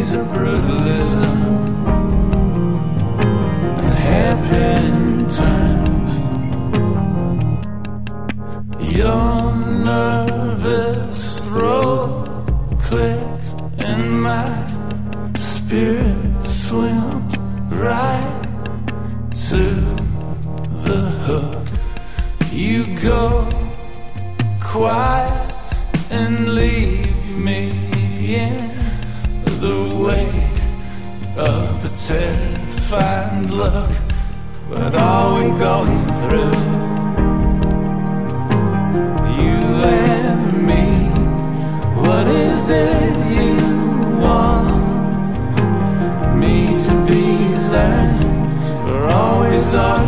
days of brutalism and hairpin turns. Your nervous throat clicks and my spirit swims right to the hook. You go quiet and leave me in the wake of a terrified look. What are we going through? You and me. What is it you want me to be learning? We're always arguing.